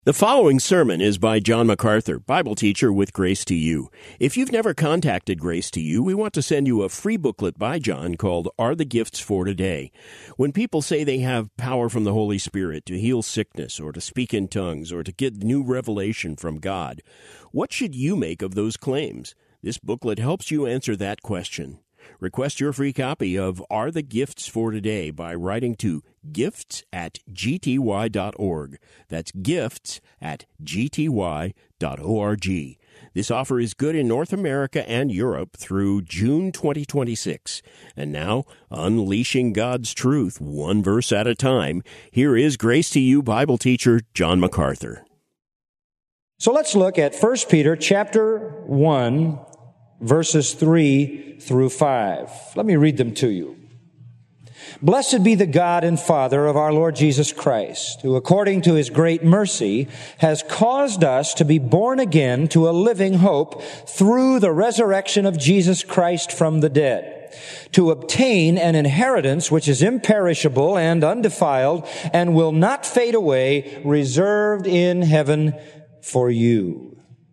The following sermon is by John MacArthur, Bible teacher with Grace to You. If you've never contacted Grace to You, we want to send you a free booklet by John called Are the Gifts for Today? When people say they have power from the Holy Spirit to heal sickness or to speak in tongues or to get new revelation from God, what should you make of those claims? This booklet helps you answer that question. Request your free copy of Are the Gifts for Today by writing to gifts@gty.org. That's gifts@gty.org. This offer is good in North America and Europe through June 2026. And now, unleashing God's truth one verse at a time, here is Grace to You Bible teacher John MacArthur. So let's look at 1 Peter chapter 1, verses 3 through 5. Let me read them to you. Blessed be the God and Father of our Lord Jesus Christ, who according to His great mercy has caused us to be born again to a living hope through the resurrection of Jesus Christ from the dead, to obtain an inheritance which is imperishable and undefiled and will not fade away, reserved in heaven for you.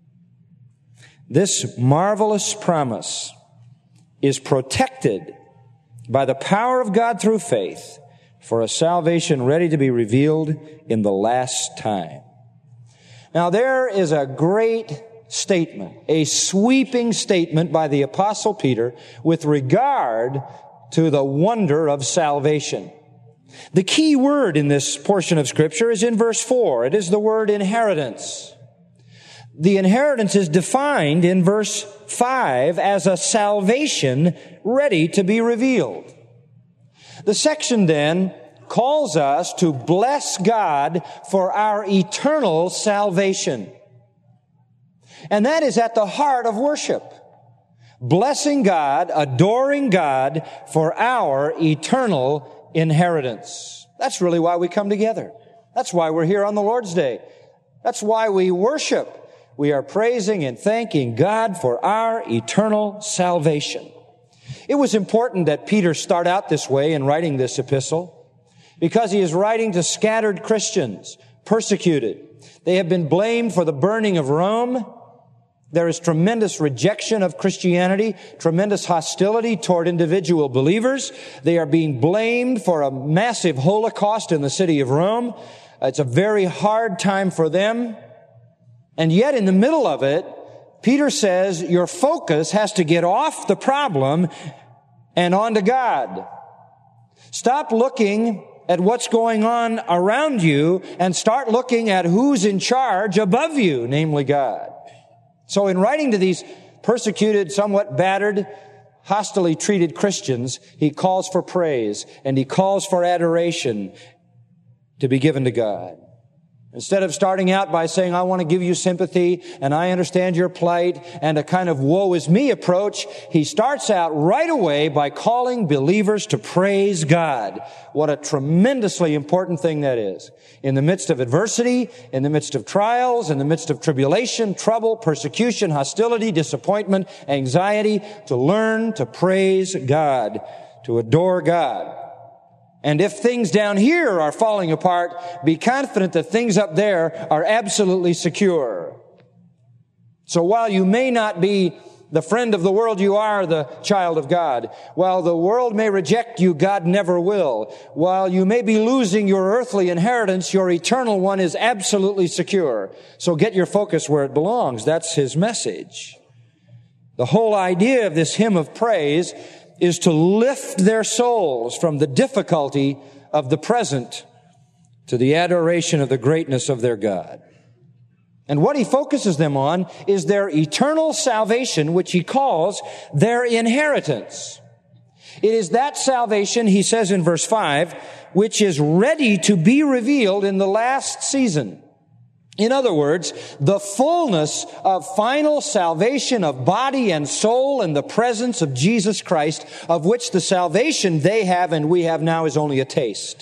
This marvelous promise is protected by the power of God through faith for a salvation ready to be revealed in the last time. Now there is a great statement, a sweeping statement by the Apostle Peter with regard to the wonder of salvation. The key word in this portion of Scripture is in verse 4. It is the word inheritance. The inheritance is defined in verse 5 as a salvation ready to be revealed. The section then calls us to bless God for our eternal salvation. And that is at the heart of worship. Blessing God, adoring God for our eternal inheritance. That's really why we come together. That's why we're here on the Lord's Day. That's why we worship. We are praising and thanking God for our eternal salvation. It was important that Peter start out this way in writing this epistle because he is writing to scattered Christians, persecuted. They have been blamed for the burning of Rome. There is tremendous rejection of Christianity, tremendous hostility toward individual believers. They are being blamed for a massive Holocaust in the city of Rome. It's a very hard time for them. And yet in the middle of it, Peter says your focus has to get off the problem and onto God. Stop looking at what's going on around you and start looking at who's in charge above you, namely God. So in writing to these persecuted, somewhat battered, hostilely treated Christians, he calls for praise and he calls for adoration to be given to God. Instead of starting out by saying, I want to give you sympathy and I understand your plight and a kind of woe is me approach, he starts out right away by calling believers to praise God. What a tremendously important thing that is. In the midst of adversity, in the midst of trials, in the midst of tribulation, trouble, persecution, hostility, disappointment, anxiety, to learn to praise God, to adore God. And if things down here are falling apart, be confident that things up there are absolutely secure. So while you may not be the friend of the world, you are the child of God. While the world may reject you, God never will. While you may be losing your earthly inheritance, your eternal one is absolutely secure. So get your focus where it belongs. That's his message. The whole idea of this hymn of praise is to lift their souls from the difficulty of the present to the adoration of the greatness of their God. And what he focuses them on is their eternal salvation, which he calls their inheritance. It is that salvation, he says in verse 5, which is ready to be revealed in the last season. In other words, the fullness of final salvation of body and soul in the presence of Jesus Christ, of which the salvation they have and we have now is only a taste.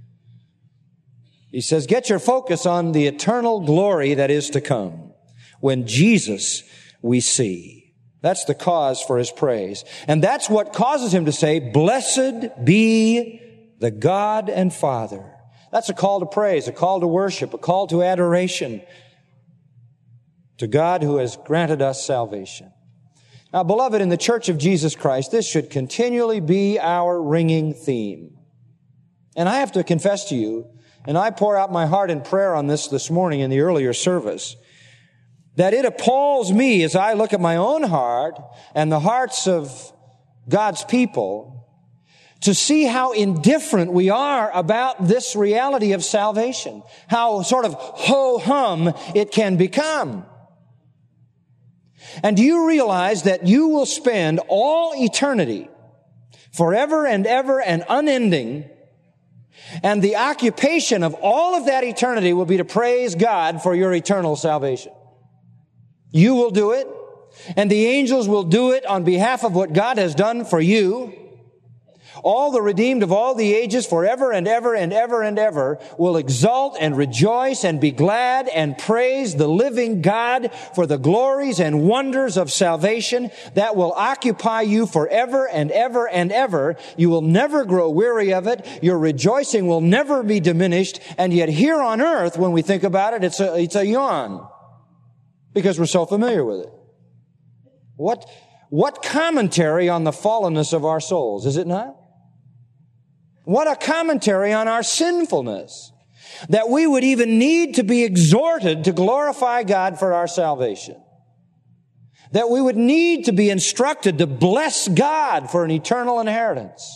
He says, get your focus on the eternal glory that is to come when Jesus we see. That's the cause for his praise. And that's what causes him to say, blessed be the God and Father. That's a call to praise, a call to worship, a call to adoration to God who has granted us salvation. Now, beloved, in the Church of Jesus Christ, this should continually be our ringing theme. And I have to confess to you, and I pour out my heart in prayer on this morning in the earlier service, that it appalls me as I look at my own heart and the hearts of God's people to see how indifferent we are about this reality of salvation, how sort of ho-hum it can become. And do you realize that you will spend all eternity, forever and ever and unending, and the occupation of all of that eternity will be to praise God for your eternal salvation? You will do it, and the angels will do it on behalf of what God has done for you. All the redeemed of all the ages forever and ever and ever and ever will exult and rejoice and be glad and praise the living God for the glories and wonders of salvation that will occupy you forever and ever and ever. You will never grow weary of it. Your rejoicing will never be diminished. And yet here on earth, when we think about it, it's a yawn because we're so familiar with it. What commentary on the fallenness of our souls, is it not? What a commentary on our sinfulness, that we would even need to be exhorted to glorify God for our salvation. That we would need to be instructed to bless God for an eternal inheritance.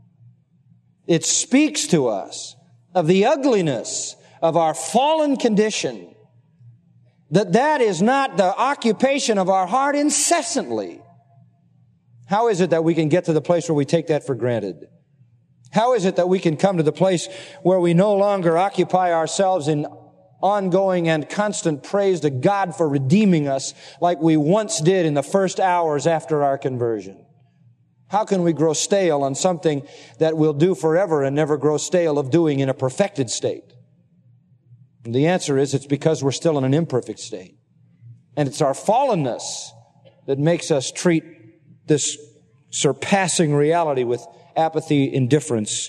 It speaks to us of the ugliness of our fallen condition, that is not the occupation of our heart incessantly. How is it that we can get to the place where we take that for granted? How is it that we can come to the place where we no longer occupy ourselves in ongoing and constant praise to God for redeeming us like we once did in the first hours after our conversion? How can we grow stale on something that we'll do forever and never grow stale of doing in a perfected state? And the answer is it's because we're still in an imperfect state. And it's our fallenness that makes us treat this surpassing reality with apathy, indifference.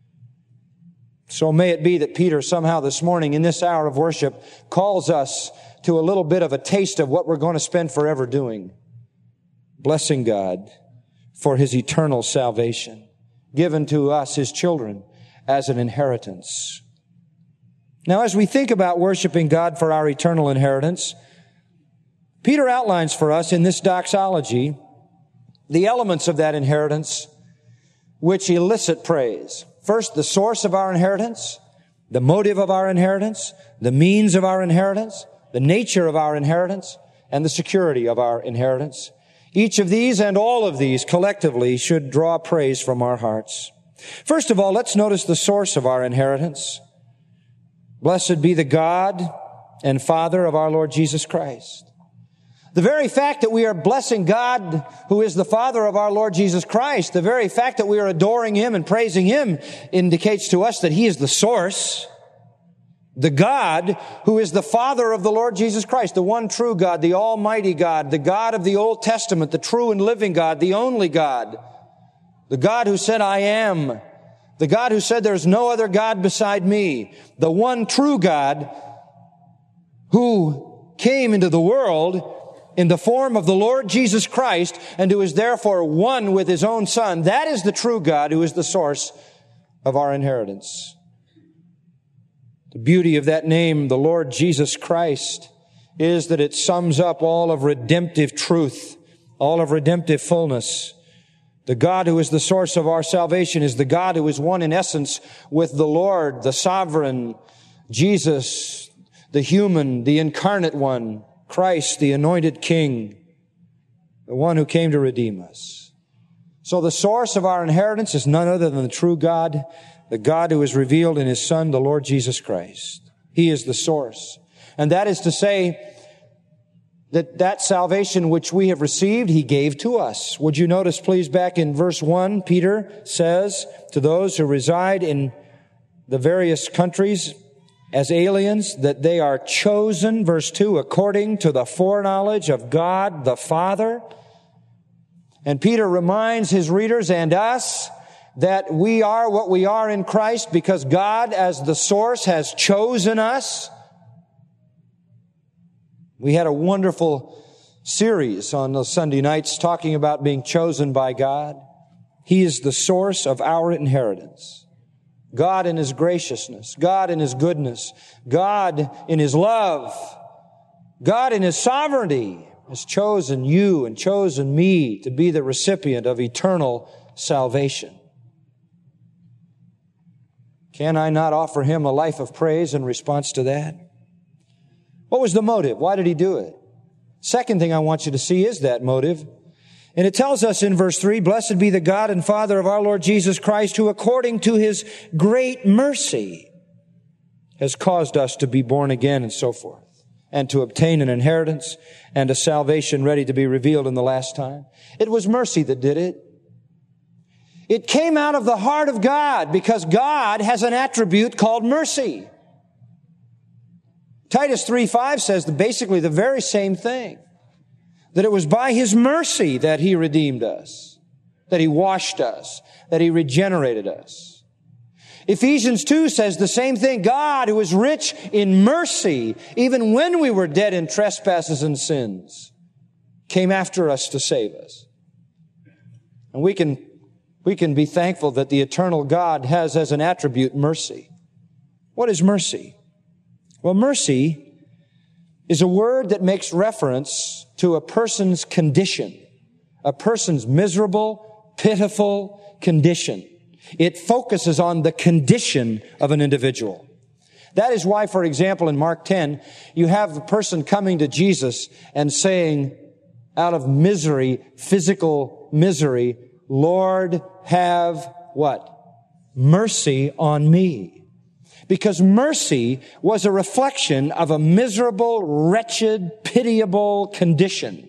So may it be that Peter somehow this morning in this hour of worship calls us to a little bit of a taste of what we're going to spend forever doing. Blessing God for His eternal salvation, given to us, His children, as an inheritance. Now, as we think about worshiping God for our eternal inheritance, Peter outlines for us in this doxology the elements of that inheritance which elicit praise. First, the source of our inheritance, the motive of our inheritance, the means of our inheritance, the nature of our inheritance, and the security of our inheritance. Each of these and all of these collectively should draw praise from our hearts. First of all, let's notice the source of our inheritance. Blessed be the God and Father of our Lord Jesus Christ. The very fact that we are blessing God, who is the Father of our Lord Jesus Christ, the very fact that we are adoring Him and praising Him indicates to us that He is the source. The God who is the Father of the Lord Jesus Christ, the one true God, the Almighty God, the God of the Old Testament, the true and living God, the only God, the God who said, I am, the God who said there's no other God beside me, the one true God who came into the world in the form of the Lord Jesus Christ and who is therefore one with His own Son. That is the true God who is the source of our inheritance. The beauty of that name, the Lord Jesus Christ, is that it sums up all of redemptive truth, all of redemptive fullness. The God who is the source of our salvation is the God who is one in essence with the Lord, the sovereign, Jesus, the human, the incarnate one, Christ, the anointed King, the one who came to redeem us. So the source of our inheritance is none other than the true God, the God who is revealed in His Son, the Lord Jesus Christ. He is the source. And that is to say that salvation which we have received, He gave to us. Would you notice, please, back in verse 1, Peter says to those who reside in the various countries as aliens, that they are chosen, verse 2, according to the foreknowledge of God the Father. And Peter reminds his readers and us that we are what we are in Christ because God, as the source, has chosen us. We had a wonderful series on those Sunday nights talking about being chosen by God. He is the source of our inheritance. God in His graciousness, God in His goodness, God in His love, God in His sovereignty has chosen you and chosen me to be the recipient of eternal salvation. Can I not offer Him a life of praise in response to that? What was the motive? Why did He do it? Second thing I want you to see is that motive. And it tells us in verse 3, "Blessed be the God and Father of our Lord Jesus Christ, who according to His great mercy has caused us to be born again," and so forth, and to obtain an inheritance and a salvation ready to be revealed in the last time. It was mercy that did it. It came out of the heart of God because God has an attribute called mercy. Titus 3:5 says basically the very same thing. That it was by His mercy that He redeemed us, that He washed us, that He regenerated us. Ephesians 2 says the same thing. God, who is rich in mercy, even when we were dead in trespasses and sins, came after us to save us. And we can be thankful that the eternal God has as an attribute mercy. What is mercy? Well, mercy is a word that makes reference to a person's condition, a person's miserable, pitiful condition. It focuses on the condition of an individual. That is why, for example, in Mark 10, you have a person coming to Jesus and saying, out of misery, physical misery, "Lord, have" what? "Mercy on me." Because mercy was a reflection of a miserable, wretched, pitiable condition.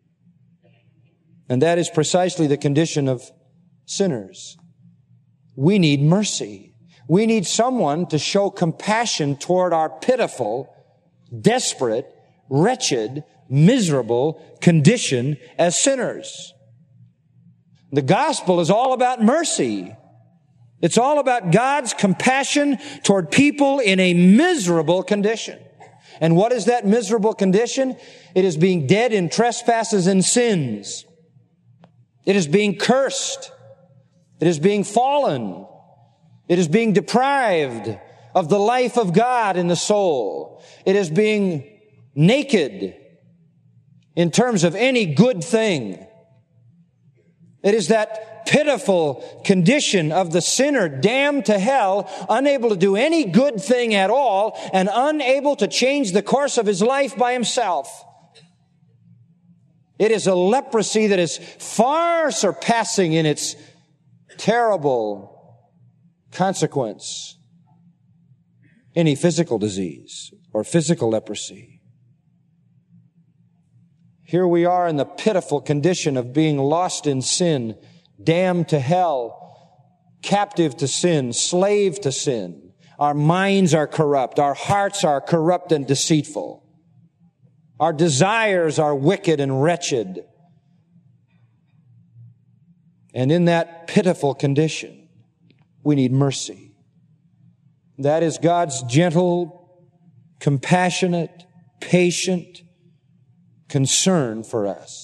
And that is precisely the condition of sinners. We need mercy. We need someone to show compassion toward our pitiful, desperate, wretched, miserable condition as sinners. The gospel is all about mercy. It's all about God's compassion toward people in a miserable condition. And what is that miserable condition? It is being dead in trespasses and sins. It is being cursed. It is being fallen. It is being deprived of the life of God in the soul. It is being naked in terms of any good thing. It is that pitiful condition of the sinner damned to hell, unable to do any good thing at all, and unable to change the course of his life by himself. It is a leprosy that is far surpassing in its terrible consequence any physical disease or physical leprosy. Here we are in the pitiful condition of being lost in sin, damned to hell, captive to sin, slave to sin. Our minds are corrupt. Our hearts are corrupt and deceitful. Our desires are wicked and wretched. And in that pitiful condition, we need mercy. That is God's gentle, compassionate, patient concern for us.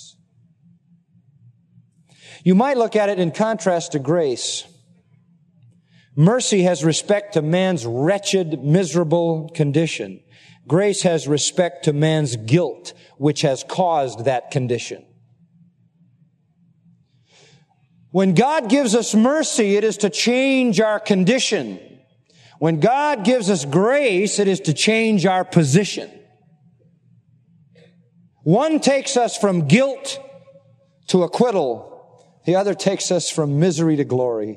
You might look at it in contrast to grace. Mercy has respect to man's wretched, miserable condition. Grace has respect to man's guilt, which has caused that condition. When God gives us mercy, it is to change our condition. When God gives us grace, it is to change our position. One takes us from guilt to acquittal. The other takes us from misery to glory.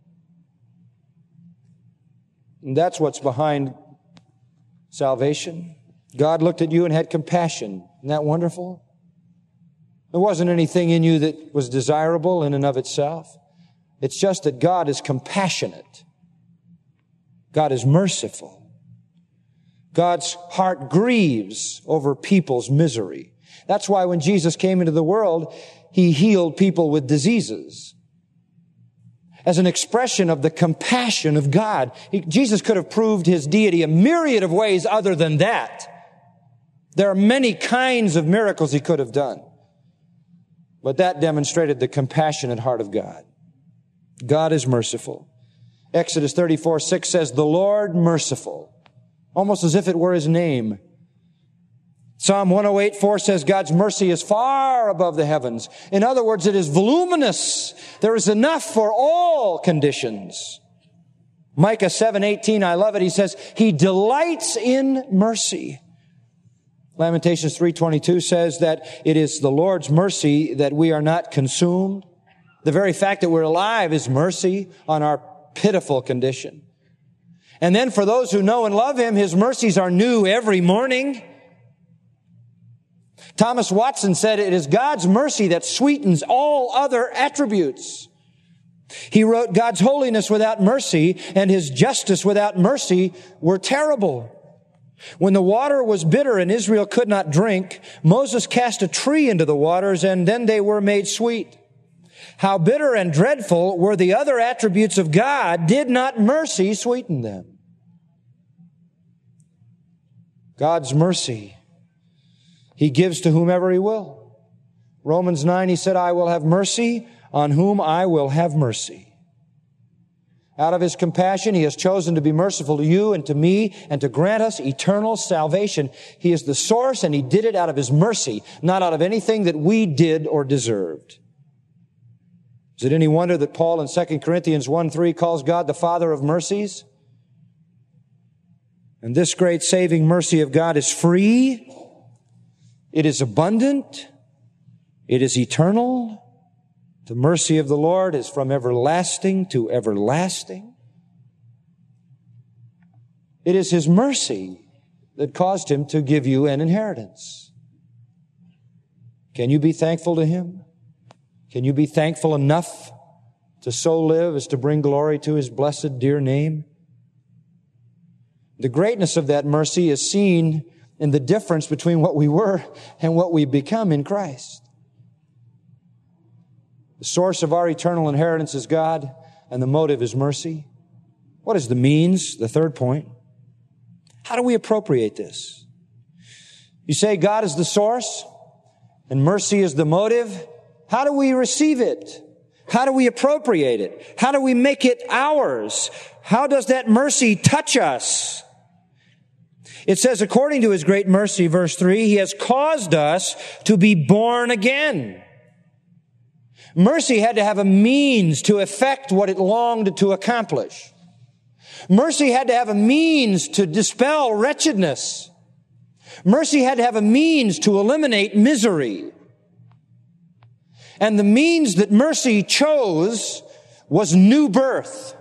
And that's what's behind salvation. God looked at you and had compassion. Isn't that wonderful? There wasn't anything in you that was desirable in and of itself. It's just that God is compassionate. God is merciful. God's heart grieves over people's misery. That's why when Jesus came into the world, He healed people with diseases. as an expression of the compassion of God. Jesus could have proved his deity a myriad of ways other than that. There are many kinds of miracles he could have done. But that demonstrated the compassionate heart of God. God is merciful. Exodus 34:6 says, "The Lord merciful," almost as if it were his name. Psalm 108:4 says, "God's mercy is far above the heavens." In other words, it is voluminous. There is enough for all conditions. Micah 7:18, I love it. He says, "He delights in mercy." Lamentations 3:22 says that it is the Lord's mercy that we are not consumed. The very fact that we're alive is mercy on our pitiful condition. And then for those who know and love him, his mercies are new every morning. Thomas Watson said, "It is God's mercy that sweetens all other attributes." He wrote, "God's holiness without mercy and his justice without mercy were terrible. When the water was bitter and Israel could not drink, Moses cast a tree into the waters and then they were made sweet. How bitter and dreadful were the other attributes of God, did not mercy sweeten them?" God's mercy, he gives to whomever he will. Romans 9, he said, "I will have mercy on whom I will have mercy." Out of his compassion, he has chosen to be merciful to you and to me and to grant us eternal salvation. He is the source, and he did it out of his mercy, not out of anything that we did or deserved. Is it any wonder that Paul in 2 Corinthians 1:3 calls God the Father of mercies? And this great saving mercy of God is free, it is abundant, it is eternal. The mercy of the Lord is from everlasting to everlasting. It is his mercy that caused him to give you an inheritance. Can you be thankful to him? Can you be thankful enough to so live as to bring glory to his blessed dear name? The greatness of that mercy is seen in the difference between what we were and what we become in Christ. The source of our eternal inheritance is God, and the motive is mercy. What is the means? The third point. How do we appropriate this? You say God is the source, and mercy is the motive. How do we receive it? How do we appropriate it? How do we make it ours? How does that mercy touch us? It says, according to his great mercy, verse 3, he has caused us to be born again. Mercy had to have a means to effect what it longed to accomplish. Mercy had to have a means to dispel wretchedness. Mercy had to have a means to eliminate misery. And the means that mercy chose was new birth.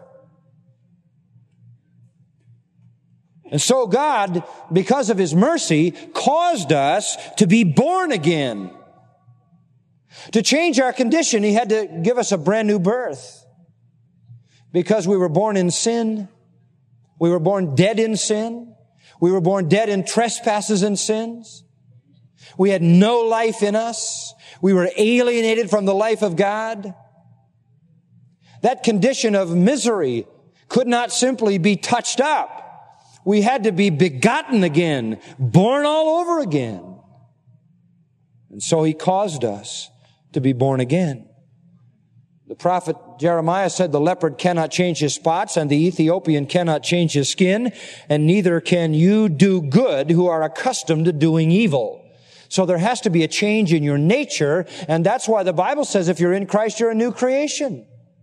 And so God, because of his mercy, caused us to be born again. To change our condition, he had to give us a brand new birth. Because we were born in sin. We were born dead in sin. We were born dead in trespasses and sins. We had no life in us. We were alienated from the life of God. That condition of misery could not simply be touched up. We had to be begotten again, born all over again. And so he caused us to be born again. The prophet Jeremiah said the leopard cannot change his spots and the Ethiopian cannot change his skin, and neither can you do good who are accustomed to doing evil. So there has to be a change in your nature, and that's why the Bible says if you're in Christ, you're a new creation.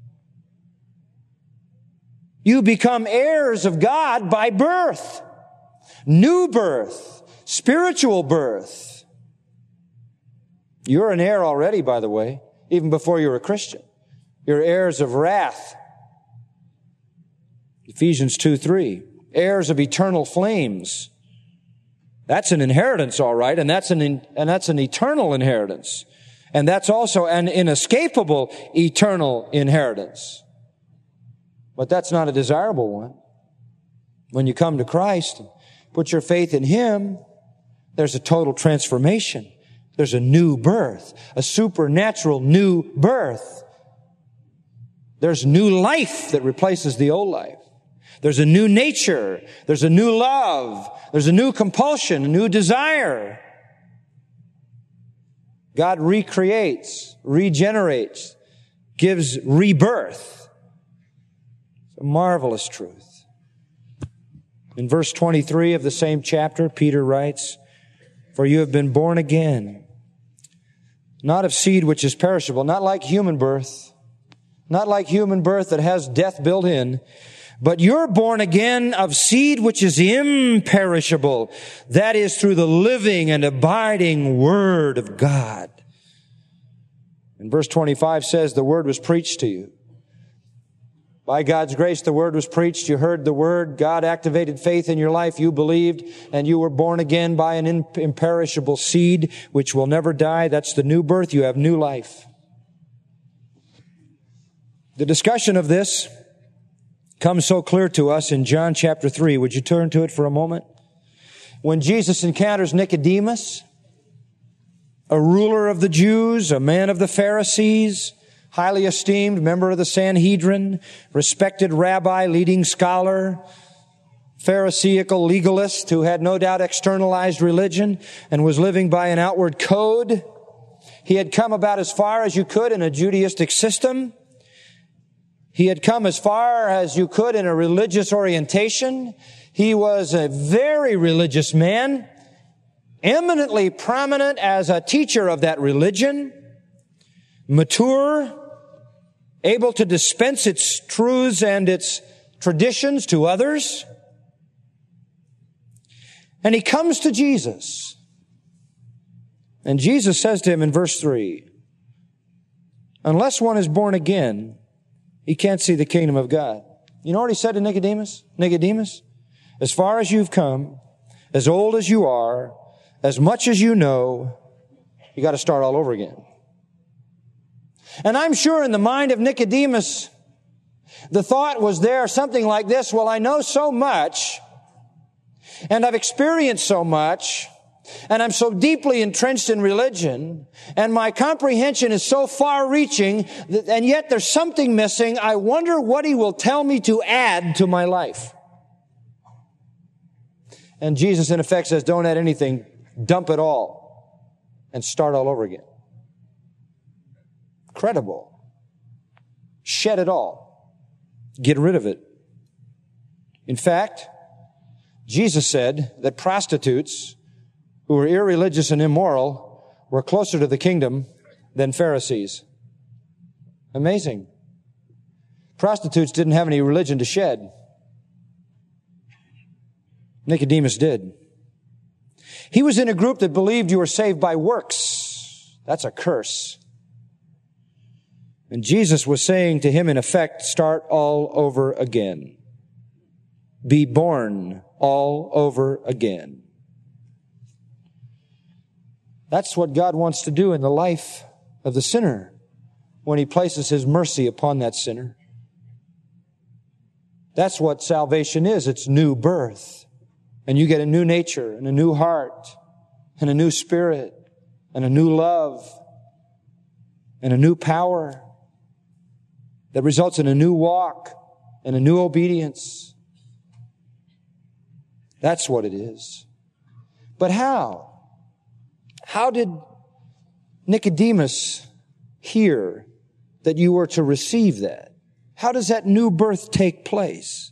You become heirs of God by birth. New birth. Spiritual birth. You're an heir already, by the way, even before you're a Christian. You're heirs of wrath. Ephesians 2:3. Heirs of eternal flames. That's an inheritance, all right, and that's an eternal inheritance. And that's also an inescapable eternal inheritance. But that's not a desirable one. When you come to Christ and put your faith in him, there's a total transformation. There's a new birth, a supernatural new birth. There's new life that replaces the old life. There's a new nature. There's a new love. There's a new compulsion, a new desire. God recreates, regenerates, gives rebirth. It's a marvelous truth. In verse 23 of the same chapter, Peter writes, "For you have been born again, not of seed which is perishable," not like human birth, not like human birth that has death built in, "but you're born again of seed which is imperishable, that is through the living and abiding Word of God." And verse 25 says, "The Word was preached to you." By God's grace, the Word was preached. You heard the Word. God activated faith in your life. You believed, and you were born again by an imperishable seed which will never die. That's the new birth. You have new life. The discussion of this comes so clear to us in John chapter 3. Would you turn to it for a moment? When Jesus encounters Nicodemus, a ruler of the Jews, a man of the Pharisees, highly esteemed, member of the Sanhedrin, respected rabbi, leading scholar, Pharisaical legalist who had no doubt externalized religion and was living by an outward code. He had come about as far as you could in a Judaistic system. He had come as far as you could in a religious orientation. He was a very religious man, eminently prominent as a teacher of that religion, mature, able to dispense its truths and its traditions to others. And he comes to Jesus. And Jesus says to him in verse 3, "Unless one is born again, he can't see the kingdom of God." You know what he said to Nicodemus? "Nicodemus, as far as you've come, as old as you are, as much as you know, you got to start all over again." And I'm sure in the mind of Nicodemus, the thought was there something like this: well, I know so much, and I've experienced so much, and I'm so deeply entrenched in religion, and my comprehension is so far-reaching, and yet there's something missing. I wonder what he will tell me to add to my life. And Jesus, in effect, says, don't add anything, dump it all, and start all over again. Incredible. Shed it all. Get rid of it. In fact, Jesus said that prostitutes who were irreligious and immoral were closer to the kingdom than Pharisees. Amazing. Prostitutes didn't have any religion to shed. Nicodemus did. He was in a group that believed you were saved by works. That's a curse. And Jesus was saying to him, in effect, start all over again. Be born all over again. That's what God wants to do in the life of the sinner when He places His mercy upon that sinner. That's what salvation is. It's new birth. And you get a new nature and a new heart and a new spirit and a new love and a new power that results in a new walk and a new obedience. That's what it is. But how? How did Nicodemus hear that you were to receive that? How does that new birth take place?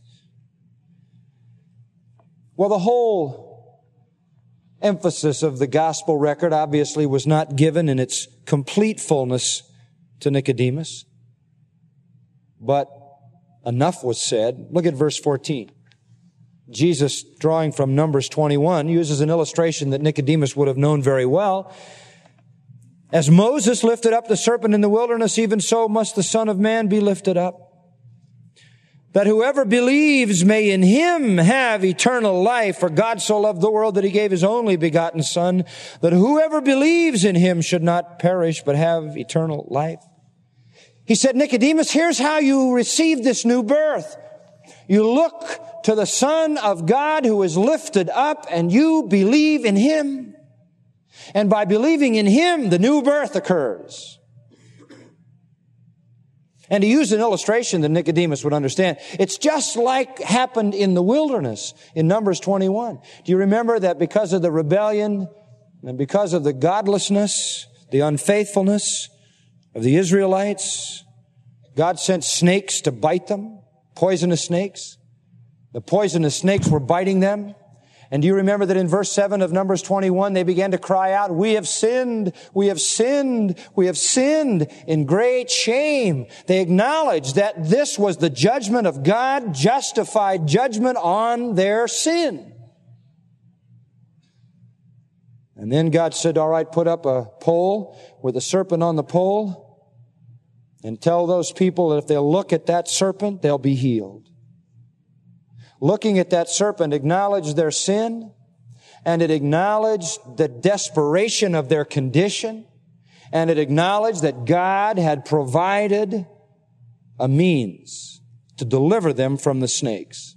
Well, the whole emphasis of the gospel record obviously was not given in its complete fullness to Nicodemus. But enough was said. Look at verse 14. Jesus, drawing from Numbers 21, uses an illustration that Nicodemus would have known very well. As Moses lifted up the serpent in the wilderness, even so must the Son of Man be lifted up, that whoever believes may in Him have eternal life. For God so loved the world that He gave His only begotten Son, that whoever believes in Him should not perish but have eternal life. He said, Nicodemus, here's how you receive this new birth. You look to the Son of God who is lifted up, and you believe in Him. And by believing in Him, the new birth occurs. And to use an illustration that Nicodemus would understand, it's just like happened in the wilderness in Numbers 21. Do you remember that because of the rebellion and because of the godlessness, the unfaithfulness of the Israelites, God sent snakes to bite them, poisonous snakes. The poisonous snakes were biting them. And do you remember that in verse 7 of Numbers 21, they began to cry out, "We have sinned, we have sinned, we have sinned," in great shame. They acknowledged that this was the judgment of God, justified judgment on their sin. And then God said, "All right, put up a pole with a serpent on the pole and tell those people that if they'll look at that serpent, they'll be healed." Looking at that serpent acknowledged their sin, and it acknowledged the desperation of their condition, and it acknowledged that God had provided a means to deliver them from the snakes.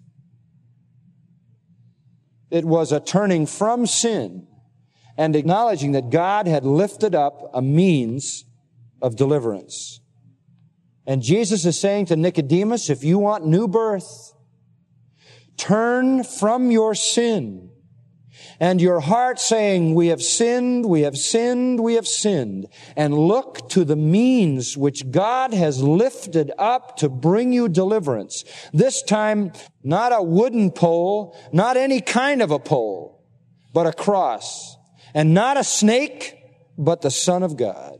It was a turning from sin and acknowledging that God had lifted up a means of deliverance. And Jesus is saying to Nicodemus, if you want new birth, turn from your sin and your heart saying, "We have sinned, we have sinned, we have sinned," and look to the means which God has lifted up to bring you deliverance. This time, not a wooden pole, not any kind of a pole, but a cross. And not a snake, but the Son of God.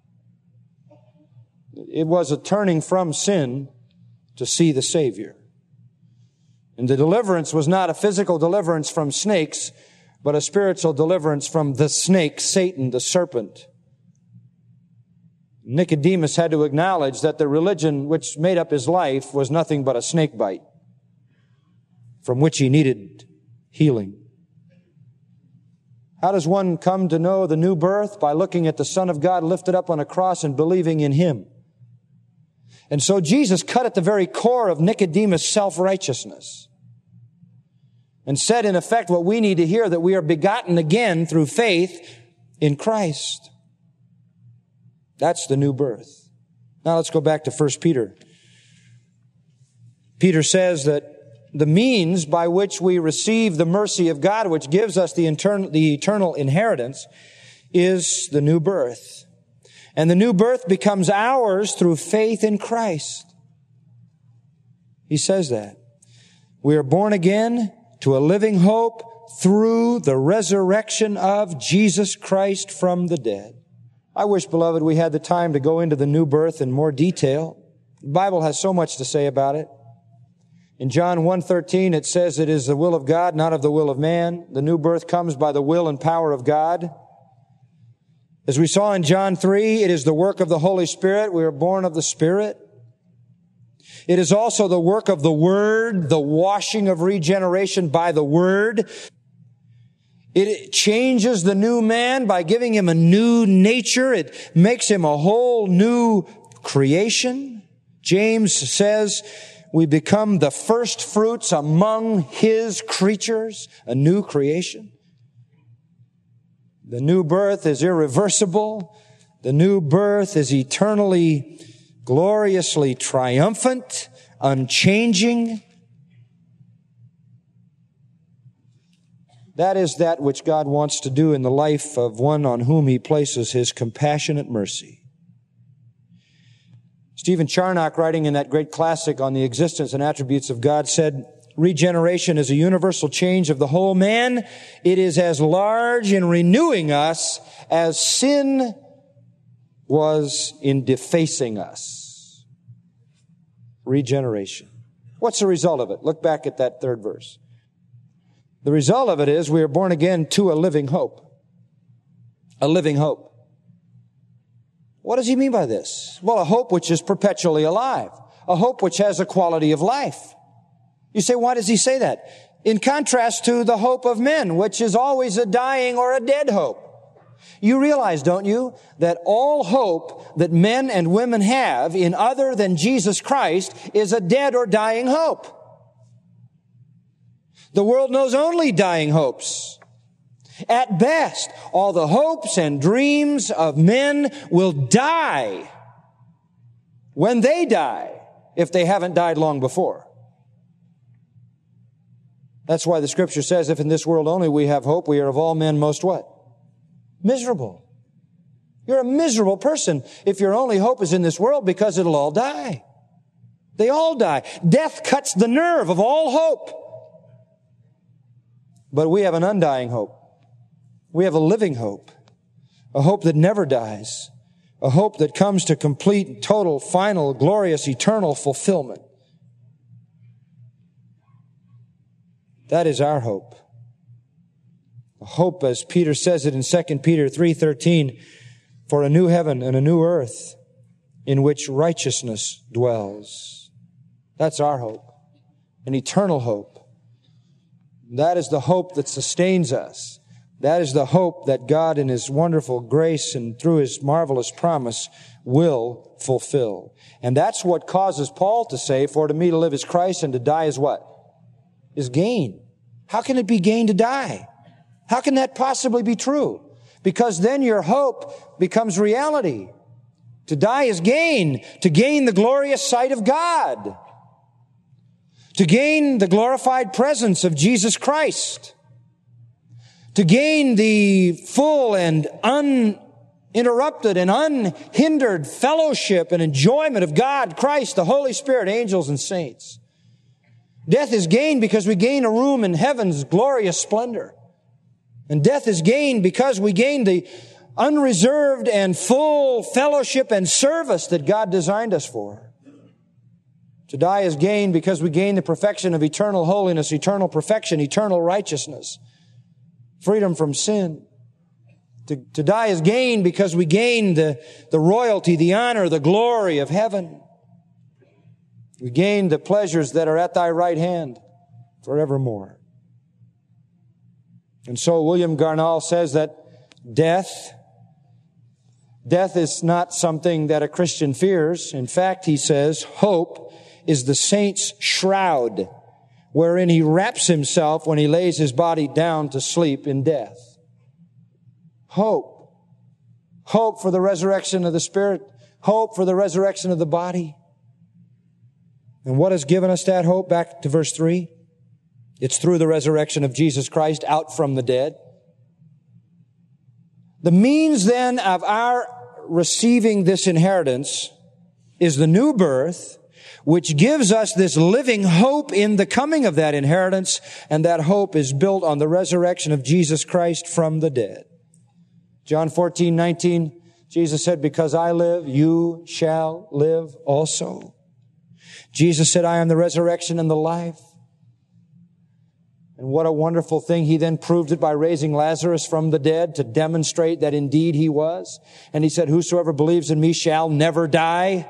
It was a turning from sin to see the Savior. And the deliverance was not a physical deliverance from snakes, but a spiritual deliverance from the snake, Satan, the serpent. Nicodemus had to acknowledge that the religion which made up his life was nothing but a snake bite, from which he needed healing. How does one come to know the new birth? By looking at the Son of God lifted up on a cross and believing in Him. And so Jesus cut at the very core of Nicodemus' self-righteousness and said, in effect, what we need to hear, that we are begotten again through faith in Christ. That's the new birth. Now let's go back to 1 Peter. Peter says that the means by which we receive the mercy of God, which gives us the eternal inheritance, is the new birth. And the new birth becomes ours through faith in Christ. He says that. We are born again to a living hope through the resurrection of Jesus Christ from the dead. I wish, beloved, we had the time to go into the new birth in more detail. The Bible has so much to say about it. In John 1:13, it says it is the will of God, not of the will of man. The new birth comes by the will and power of God. As we saw in John 3, it is the work of the Holy Spirit. We are born of the Spirit. It is also the work of the Word, the washing of regeneration by the Word. It changes the new man by giving him a new nature. It makes him a whole new creation. James says we become the first fruits among His creatures, a new creation. The new birth is irreversible. The new birth is eternally, gloriously triumphant, unchanging. That is that which God wants to do in the life of one on whom He places His compassionate mercy. Stephen Charnock, writing in that great classic on the existence and attributes of God, said, regeneration is a universal change of the whole man. It is as large in renewing us as sin was in defacing us. Regeneration. What's the result of it? Look back at that third verse. The result of it is we are born again to a living hope. A living hope. What does he mean by this? Well, a hope which is perpetually alive. A hope which has a quality of life. You say, why does he say that? In contrast to the hope of men, which is always a dying or a dead hope. You realize, don't you, that all hope that men and women have in other than Jesus Christ is a dead or dying hope. The world knows only dying hopes. At best, all the hopes and dreams of men will die when they die, if they haven't died long before. That's why the Scripture says, if in this world only we have hope, we are of all men most what? Miserable. You're a miserable person if your only hope is in this world, because it'll all die. They all die. Death cuts the nerve of all hope. But we have an undying hope. We have a living hope. A hope that never dies. A hope that comes to complete, total, final, glorious, eternal fulfillment. That is our hope. A hope, as Peter says it in 2 Peter 3:13, for a new heaven and a new earth in which righteousness dwells. That's our hope. An eternal hope. That is the hope that sustains us. That is the hope that God in His wonderful grace and through His marvelous promise will fulfill. And that's what causes Paul to say, for to me to live is Christ and to die is what? Is gain. How can it be gain to die? How can that possibly be true? Because then your hope becomes reality. To die is gain. To gain the glorious sight of God. To gain the glorified presence of Jesus Christ. To gain the full and uninterrupted and unhindered fellowship and enjoyment of God, Christ, the Holy Spirit, angels, and saints. Death is gain because we gain a room in heaven's glorious splendor. And death is gain because we gain the unreserved and full fellowship and service that God designed us for. To die is gain because we gain the perfection of eternal holiness, eternal perfection, eternal righteousness, freedom from sin. To die is gain because we gain the royalty, the honor, the glory of heaven. We gain the pleasures that are at thy right hand forevermore. And so William Garnall says that death is not something that a Christian fears. In fact, he says, hope is the saint's shroud wherein he wraps himself when he lays his body down to sleep in death. Hope. Hope for the resurrection of the spirit. Hope for the resurrection of the body. And what has given us that hope? Back to verse 3. It's through the resurrection of Jesus Christ out from the dead. The means then of our receiving this inheritance is the new birth, which gives us this living hope in the coming of that inheritance, and that hope is built on the resurrection of Jesus Christ from the dead. John 14:19, Jesus said, because I live, you shall live also. Jesus said, I am the resurrection and the life. And what a wonderful thing. He then proved it by raising Lazarus from the dead to demonstrate that indeed he was. And he said, whosoever believes in me shall never die.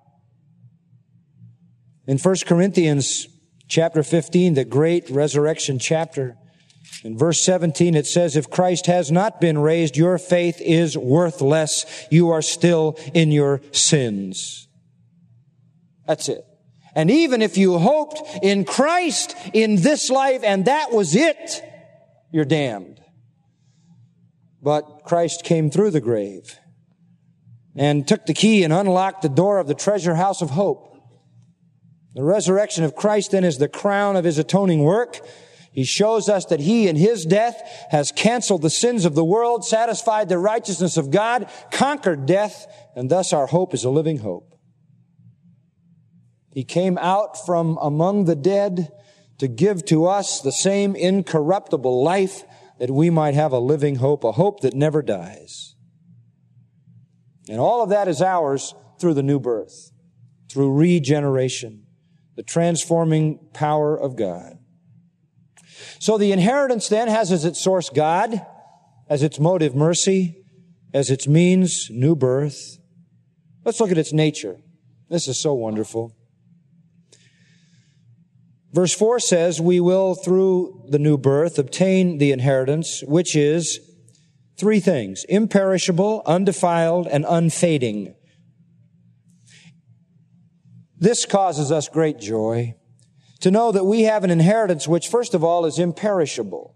In 1 Corinthians chapter 15, the great resurrection chapter, in verse 17 it says, if Christ has not been raised, your faith is worthless. You are still in your sins. That's it. And even if you hoped in Christ in this life and that was it, you're damned. But Christ came through the grave and took the key and unlocked the door of the treasure house of hope. The resurrection of Christ then is the crown of His atoning work. He shows us that He in His death has canceled the sins of the world, satisfied the righteousness of God, conquered death, and thus our hope is a living hope. He came out from among the dead to give to us the same incorruptible life that we might have a living hope, a hope that never dies. And all of that is ours through the new birth, through regeneration, the transforming power of God. So the inheritance then has as its source God, as its motive mercy, as its means new birth. Let's look at its nature. This is so wonderful. Verse 4 says, we will, through the new birth, obtain the inheritance, which is three things: imperishable, undefiled, and unfading. This causes us great joy to know that we have an inheritance which, first of all, is imperishable.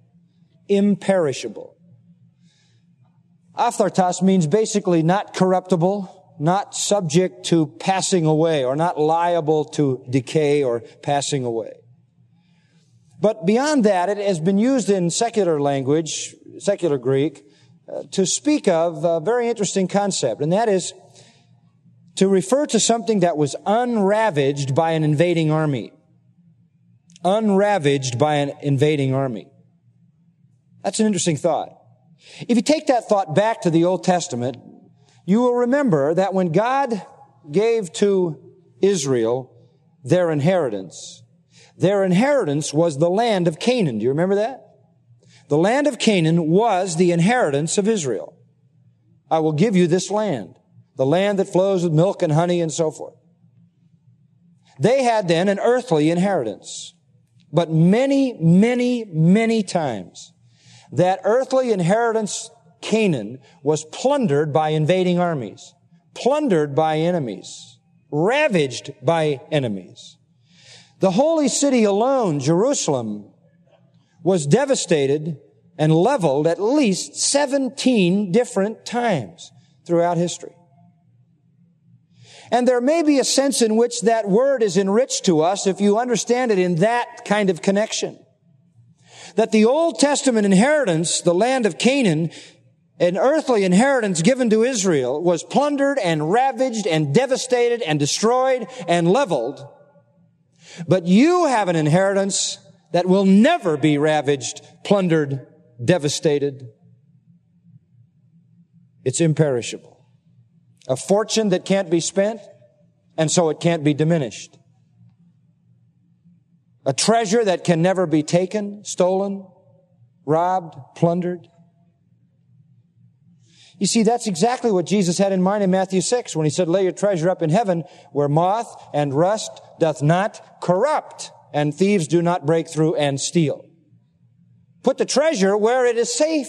Imperishable. Aphthartos means basically not corruptible, not subject to passing away or not liable to decay or passing away. But beyond that, it has been used in secular language, secular Greek, to speak of a very interesting concept, and that is to refer to something that was unravaged by an invading army. Unravaged by an invading army. That's an interesting thought. If you take that thought back to the Old Testament, you will remember that when God gave to Israel their inheritance was the land of Canaan. Do you remember that? The land of Canaan was the inheritance of Israel. I will give you this land, the land that flows with milk and honey and so forth. They had then an earthly inheritance. But many, many, many times, that earthly inheritance, Canaan, was plundered by invading armies, plundered by enemies, ravaged by enemies. The holy city alone, Jerusalem, was devastated and leveled at least 17 different times throughout history. And there may be a sense in which that word is enriched to us if you understand it in that kind of connection. That the Old Testament inheritance, the land of Canaan, an earthly inheritance given to Israel, was plundered and ravaged and devastated and destroyed and leveled. But you have an inheritance that will never be ravaged, plundered, devastated. It's imperishable. A fortune that can't be spent, and so it can't be diminished. A treasure that can never be taken, stolen, robbed, plundered. You see, that's exactly what Jesus had in mind in Matthew 6 when he said, lay your treasure up in heaven where moth and rust doth not corrupt and thieves do not break through and steal. Put the treasure where it is safe,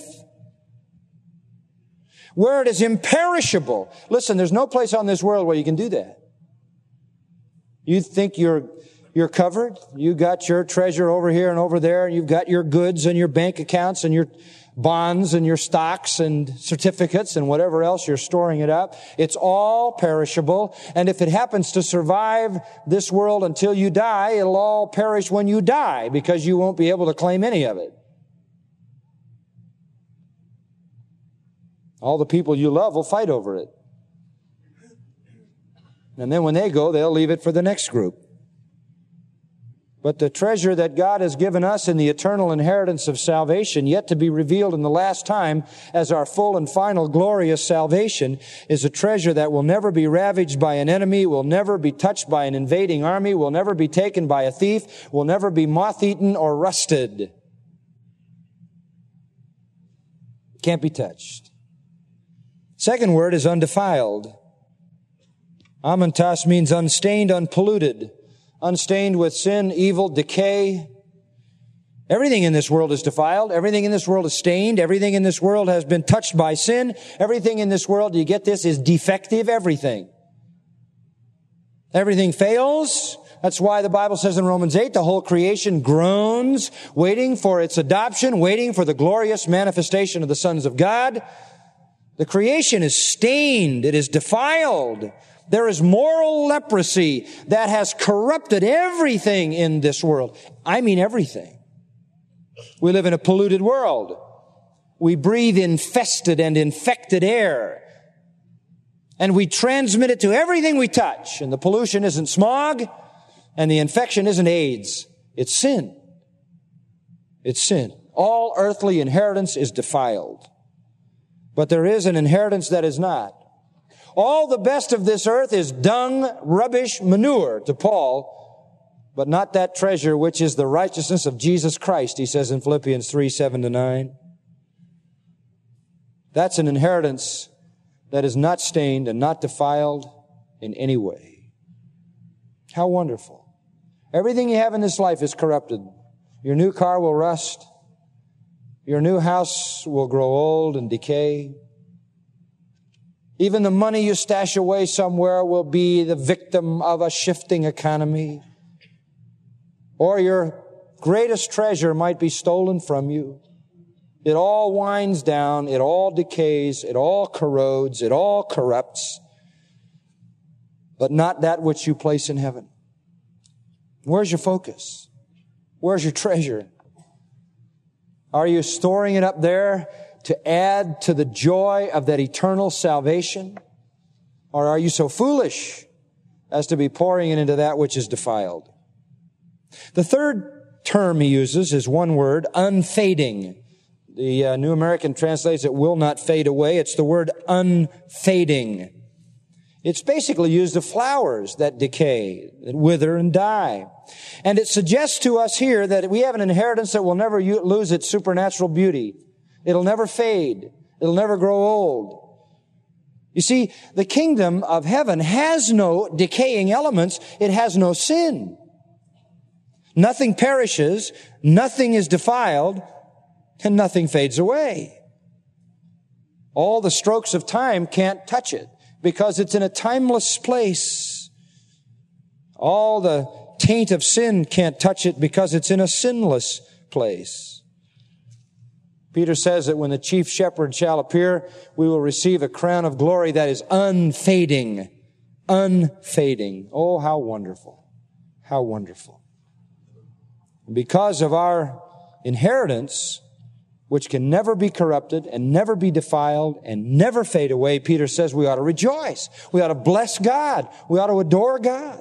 where it is imperishable. Listen, there's no place on this world where you can do that. You think you're covered. You got your treasure over here and over there, and you've got your goods and your bank accounts and your bonds and your stocks and certificates and whatever else you're storing it up. It's all perishable. And if it happens to survive this world until you die, it'll all perish when you die because you won't be able to claim any of it. All the people you love will fight over it. And then when they go, they'll leave it for the next group. But the treasure that God has given us in the eternal inheritance of salvation, yet to be revealed in the last time as our full and final glorious salvation, is a treasure that will never be ravaged by an enemy, will never be touched by an invading army, will never be taken by a thief, will never be moth-eaten or rusted. Can't be touched. Second word is undefiled. Amantas means unstained, unpolluted. Unstained with sin, evil, decay. Everything in this world is defiled. Everything in this world is stained. Everything in this world has been touched by sin. Everything in this world, do you get this, is defective. Everything. Everything fails. That's why the Bible says in Romans 8, the whole creation groans, waiting for its adoption, waiting for the glorious manifestation of the sons of God. The creation is stained. It is defiled. There is moral leprosy that has corrupted everything in this world. I mean everything. We live in a polluted world. We breathe infested and infected air. And we transmit it to everything we touch. And the pollution isn't smog, and the infection isn't AIDS. It's sin. It's sin. All earthly inheritance is defiled. But there is an inheritance that is not. All the best of this earth is dung, rubbish, manure to Paul, but not that treasure which is the righteousness of Jesus Christ, he says in Philippians 3:7-9. That's an inheritance that is not stained and not defiled in any way. How wonderful. Everything you have in this life is corrupted. Your new car will rust. Your new house will grow old and decay. Even the money you stash away somewhere will be the victim of a shifting economy. Or your greatest treasure might be stolen from you. It all winds down, it all decays, it all corrodes, it all corrupts. but not that which you place in heaven. Where's your focus? Where's your treasure? Are you storing it up there to add to the joy of that eternal salvation? Or are you so foolish as to be pouring it into that which is defiled? The third term he uses is one word, unfading. The New American translates it will not fade away. It's the word unfading. It's basically used of flowers that decay, that wither and die. And it suggests to us here that we have an inheritance that will never lose its supernatural beauty. It'll never fade. It'll never grow old. You see, the kingdom of heaven has no decaying elements. It has no sin. Nothing perishes, nothing is defiled, and nothing fades away. All the strokes of time can't touch it because it's in a timeless place. All the taint of sin can't touch it because it's in a sinless place. Peter says that when the chief shepherd shall appear, we will receive a crown of glory that is unfading. Unfading. Oh, how wonderful. How wonderful. Because of our inheritance, which can never be corrupted and never be defiled and never fade away, Peter says we ought to rejoice. We ought to bless God. We ought to adore God.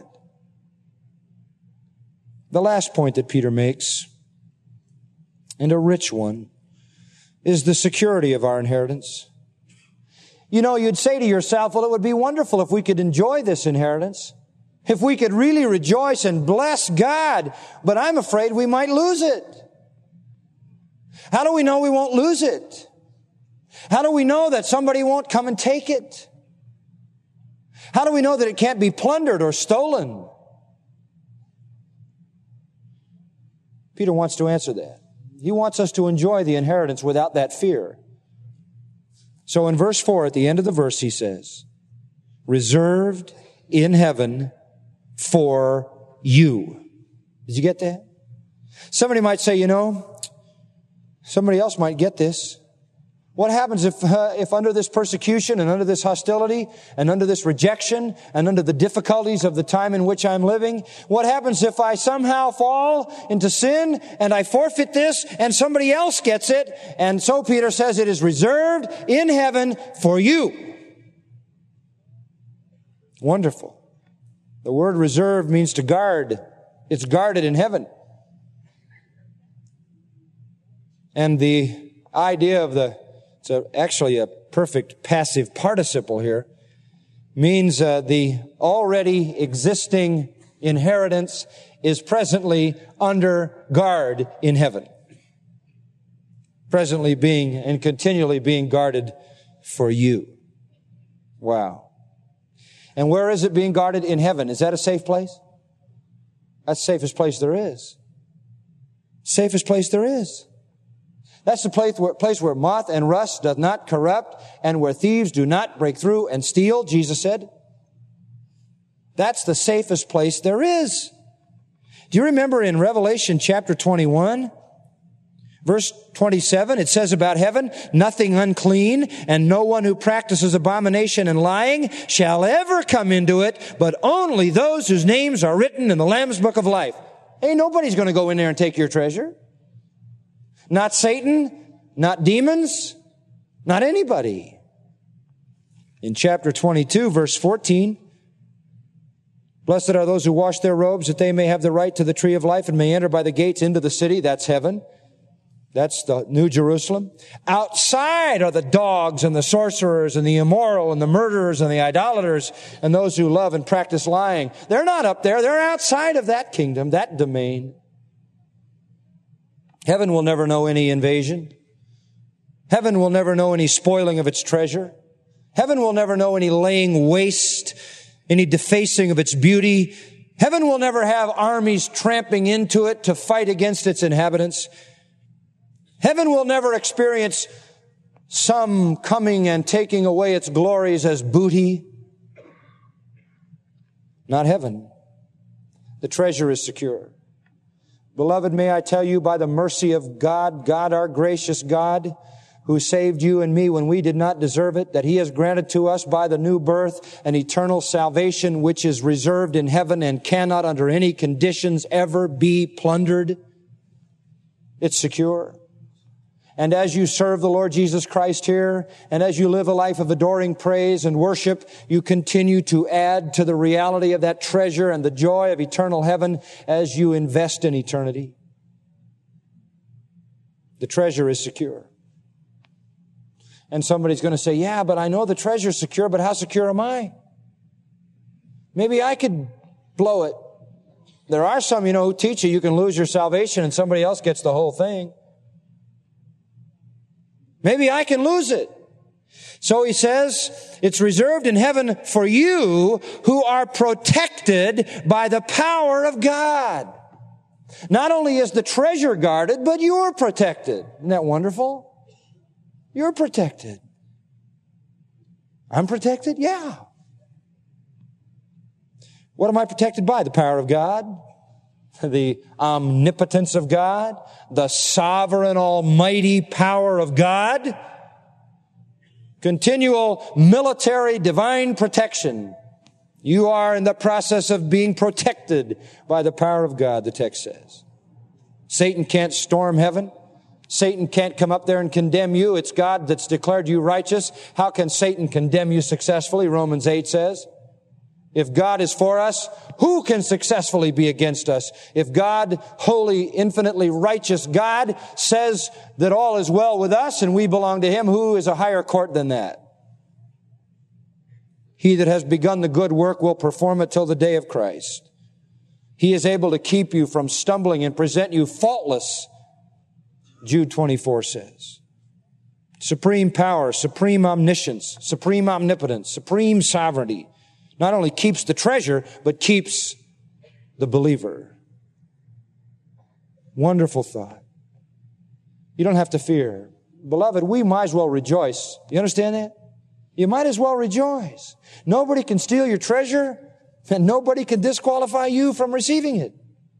The last point that Peter makes, and a rich one, is the security of our inheritance. You know, you'd say to yourself, well, it would be wonderful if we could enjoy this inheritance. If we could really rejoice and bless God, but I'm afraid we might lose it. How do we know we won't lose it? How do we know that somebody won't come and take it? How do we know that it can't be plundered or stolen? Peter wants to answer that. He wants us to enjoy the inheritance without that fear. So in verse 4, at the end of the verse, he says, reserved in heaven for you. Did you get that? Somebody might say, you know, somebody else might get this. What happens if under this persecution and under this hostility and under this rejection and under the difficulties of the time in which I'm living, what happens if I somehow fall into sin and I forfeit this and somebody else gets it? And so Peter says it is reserved in heaven for you. Wonderful. The word reserved means to guard. It's guarded in heaven. And the idea of it's actually a perfect passive participle here, means the already existing inheritance is presently under guard in heaven. Presently being and continually being guarded for you. Wow. And where is it being guarded? In heaven. Is that a safe place? That's the safest place there is. Safest place there is. That's the place where moth and rust doth not corrupt and where thieves do not break through and steal, Jesus said. That's the safest place there is. Do you remember in Revelation chapter 21, verse 27, it says about heaven, nothing unclean and no one who practices abomination and lying shall ever come into it, but only those whose names are written in the Lamb's book of life. Ain't nobody's going to go in there and take your treasure. Not Satan, not demons, not anybody. In chapter 22, verse 14, blessed are those who wash their robes that they may have the right to the tree of life and may enter by the gates into the city. That's heaven. That's the New Jerusalem. Outside are the dogs and the sorcerers and the immoral and the murderers and the idolaters and those who love and practice lying. They're not up there. They're outside of that kingdom, that domain. Heaven will never know any invasion. Heaven will never know any spoiling of its treasure. Heaven will never know any laying waste, any defacing of its beauty. Heaven will never have armies tramping into it to fight against its inhabitants. Heaven will never experience some coming and taking away its glories as booty. Not heaven. The treasure is secure. Beloved, may I tell you by the mercy of God, God our gracious God, who saved you and me when we did not deserve it, that He has granted to us by the new birth an eternal salvation which is reserved in heaven and cannot under any conditions ever be plundered. It's secure. And as you serve the Lord Jesus Christ here, and as you live a life of adoring praise and worship, you continue to add to the reality of that treasure and the joy of eternal heaven as you invest in eternity. The treasure is secure. And somebody's going to say, yeah, but I know the treasure's secure, but how secure am I? Maybe I could blow it. There are some, who teach you can lose your salvation and somebody else gets the whole thing. Maybe I can lose it. So he says, it's reserved in heaven for you who are protected by the power of God. Not only is the treasure guarded, but you're protected. Isn't that wonderful? You're protected. I'm protected? Yeah. What am I protected by? The power of God, the omnipotence of God, the sovereign almighty power of God, continual military divine protection. You are in the process of being protected by the power of God, the text says. Satan can't storm heaven. Satan can't come up there and condemn you. It's God that's declared you righteous. How can Satan condemn you successfully? Romans 8 says. If God is for us, who can successfully be against us? If God, holy, infinitely righteous God, says that all is well with us and we belong to Him, who is a higher court than that? He that has begun the good work will perform it till the day of Christ. He is able to keep you from stumbling and present you faultless, Jude 24 says. Supreme power, supreme omniscience, supreme omnipotence, supreme sovereignty not only keeps the treasure, but keeps the believer. Wonderful thought. You don't have to fear. Beloved, we might as well rejoice. You understand that? You might as well rejoice. Nobody can steal your treasure, and nobody can disqualify you from receiving it.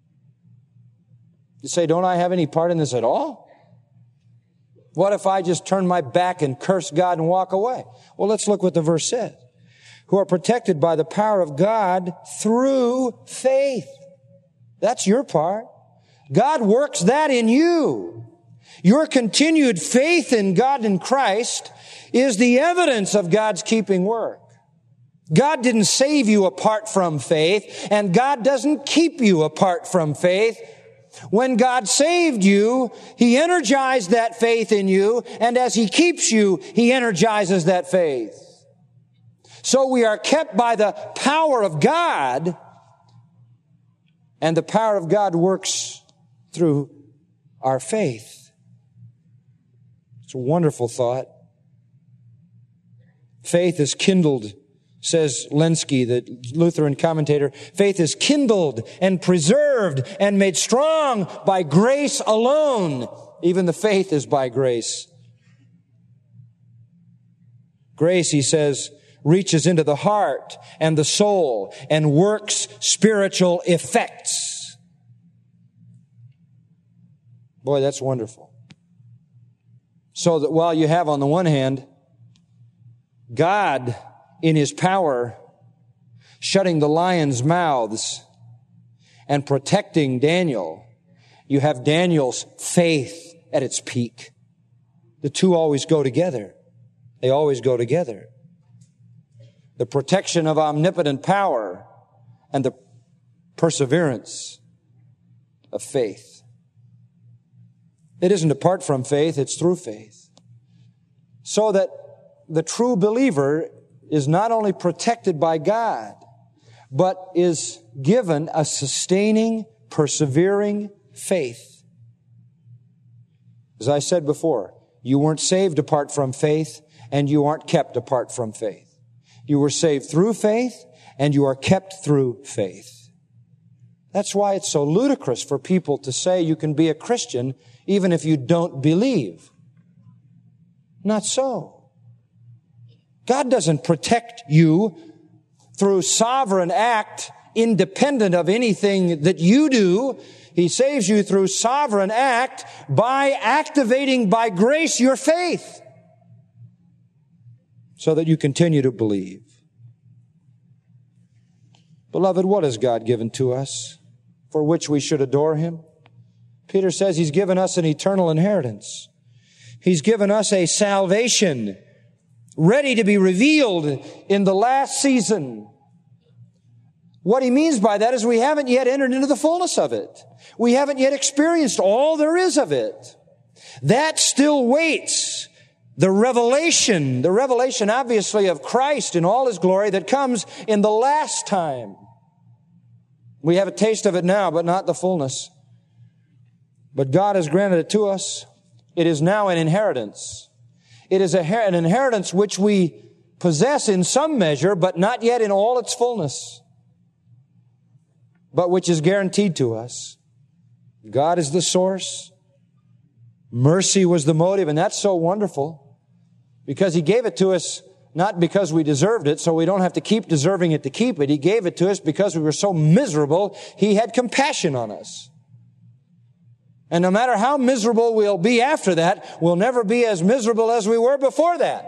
You say, don't I have any part in this at all? What if I just turn my back and curse God and walk away? Well, let's look what the verse says. Who are protected by the power of God through faith. That's your part. God works that in you. Your continued faith in God and Christ is the evidence of God's keeping work. God didn't save you apart from faith, and God doesn't keep you apart from faith. When God saved you, He energized that faith in you, and as He keeps you, He energizes that faith. So we are kept by the power of God, and the power of God works through our faith. It's a wonderful thought. Faith is kindled, says Lenski, the Lutheran commentator. Faith is kindled and preserved and made strong by grace alone. Even the faith is by grace. Grace, he says, reaches into the heart and the soul and works spiritual effects. Boy, that's wonderful. So that while you have on the one hand, God in His power shutting the lions' mouths and protecting Daniel, you have Daniel's faith at its peak. The two always go together. They always go together. The protection of omnipotent power and the perseverance of faith. It isn't apart from faith, it's through faith. So that the true believer is not only protected by God, but is given a sustaining, persevering faith. As I said before, you weren't saved apart from faith, and you aren't kept apart from faith. You were saved through faith, and you are kept through faith. That's why it's so ludicrous for people to say you can be a Christian even if you don't believe. Not so. God doesn't protect you through sovereign act independent of anything that you do. He saves you through sovereign act by activating by grace your faith so that you continue to believe. Beloved, what has God given to us for which we should adore Him? Peter says He's given us an eternal inheritance. He's given us a salvation ready to be revealed in the last season. What he means by that is we haven't yet entered into the fullness of it. We haven't yet experienced all there is of it. That still waits. The revelation obviously of Christ in all His glory that comes in the last time. We have a taste of it now, but not the fullness. But God has granted it to us. It is now an inheritance. It is an inheritance which we possess in some measure, but not yet in all its fullness, but which is guaranteed to us. God is the source. Mercy was the motive, and that's so wonderful because He gave it to us not because we deserved it, so we don't have to keep deserving it to keep it. He gave it to us because we were so miserable, He had compassion on us. And no matter how miserable we'll be after that, we'll never be as miserable as we were before that.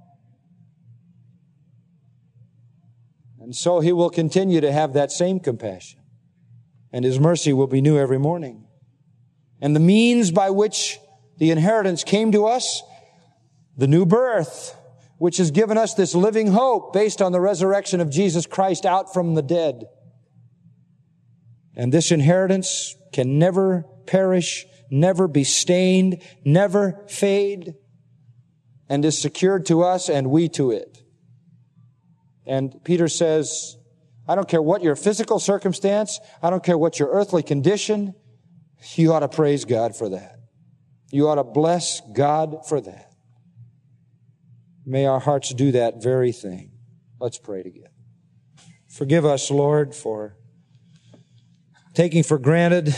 And so He will continue to have that same compassion. And His mercy will be new every morning. And the means by which the inheritance came to us, the new birth, which has given us this living hope based on the resurrection of Jesus Christ out from the dead. And this inheritance can never perish, never be stained, never fade, and is secured to us and we to it. And Peter says, I don't care what your physical circumstance, I don't care what your earthly condition, you ought to praise God for that. You ought to bless God for that. May our hearts do that very thing. Let's pray together. Forgive us, Lord, for taking for granted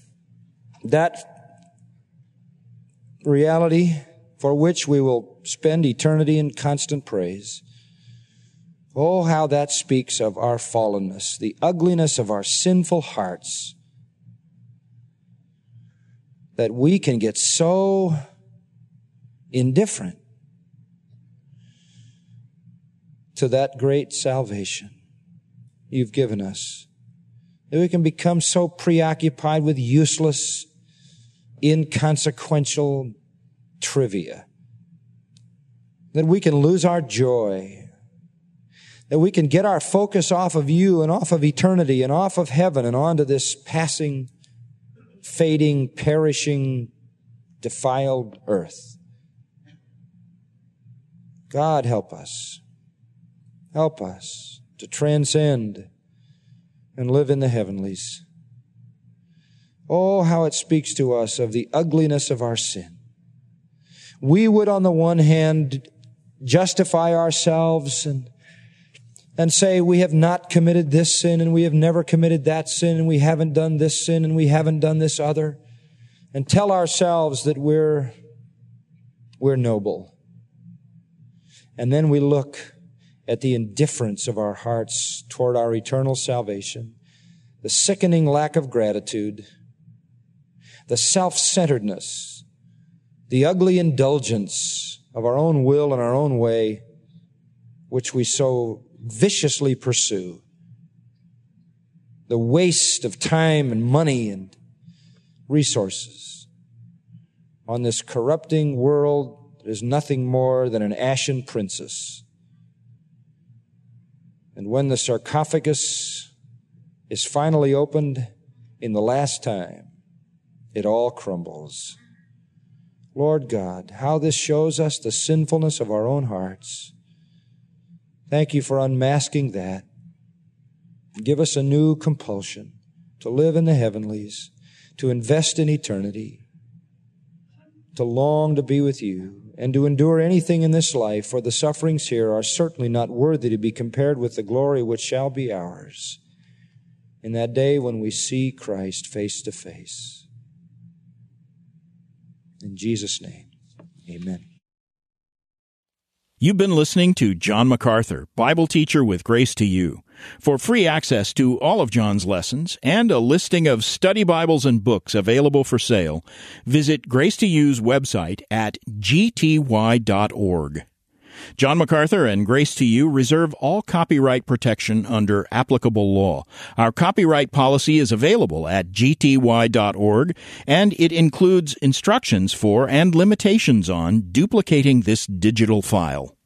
that reality for which we will spend eternity in constant praise. Oh, how that speaks of our fallenness, the ugliness of our sinful hearts, that we can get so indifferent to that great salvation You've given us, that we can become so preoccupied with useless, inconsequential trivia, that we can lose our joy, that we can get our focus off of You and off of eternity and off of heaven and onto this passing, fading, perishing, defiled earth. God, help us. Help us to transcend and live in the heavenlies. Oh, how it speaks to us of the ugliness of our sin. We would, on the one hand, justify ourselves and say we have not committed this sin and we have never committed that sin and we haven't done this sin and we haven't done this other, and tell ourselves that we're noble. And then we look at the indifference of our hearts toward our eternal salvation, the sickening lack of gratitude, the self-centeredness, the ugly indulgence of our own will and our own way, which we so viciously pursue, the waste of time and money and resources on this corrupting world that is nothing more than an ashen princess. And when the sarcophagus is finally opened in the last time, it all crumbles. Lord God, how this shows us the sinfulness of our own hearts. Thank You for unmasking that. Give us a new compulsion to live in the heavenlies, to invest in eternity, to long to be with You, and to endure anything in this life, for the sufferings here are certainly not worthy to be compared with the glory which shall be ours in that day when we see Christ face to face. In Jesus' name, amen. You've been listening to John MacArthur, Bible teacher with Grace to You. For free access to all of John's lessons and a listing of study Bibles and books available for sale, visit Grace to You's website at gty.org. John MacArthur and Grace to You reserve all copyright protection under applicable law. Our copyright policy is available at gty.org, and it includes instructions for and limitations on duplicating this digital file.